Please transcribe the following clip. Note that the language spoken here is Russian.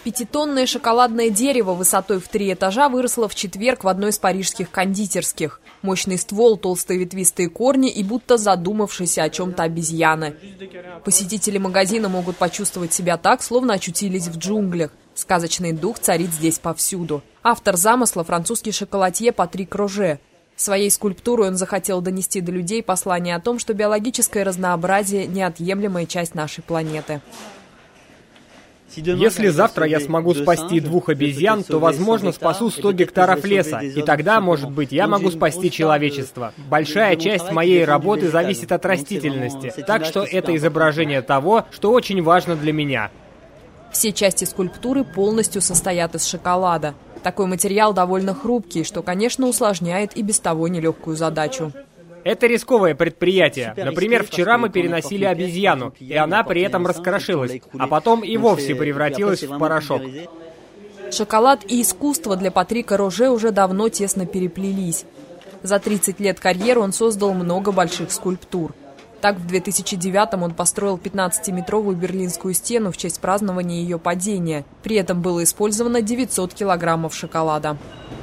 Пятитонное шоколадное дерево высотой в 3 этажа выросло в четверг в одной из парижских кондитерских. Мощный ствол, толстые ветвистые корни и будто задумавшиеся о чем-то обезьяны. Посетители магазина могут почувствовать себя так, словно очутились в джунглях. Сказочный дух царит здесь повсюду. Автор замысла – французский шоколадье Патрик Роже. Своей скульптурой он захотел донести до людей послание о том, что биологическое разнообразие – неотъемлемая часть нашей планеты. Если завтра я смогу спасти 2 обезьян, то, возможно, спасу 100 гектаров леса. И тогда, может быть, я могу спасти человечество. Большая часть моей работы зависит от растительности. Так что это изображение того, что очень важно для меня. Все части скульптуры полностью состоят из шоколада. Такой материал довольно хрупкий, что, конечно, усложняет и без того нелегкую задачу. Это рисковое предприятие. Например, вчера мы переносили обезьяну, и она при этом раскрошилась, а потом и вовсе превратилась в порошок. Шоколад и искусство для Патрика Роже уже давно тесно переплелись. За 30 лет карьеры он создал много больших скульптур. Так, в 2009-м он построил 15-метровую Берлинскую стену в честь празднования ее падения. При этом было использовано 900 килограммов шоколада.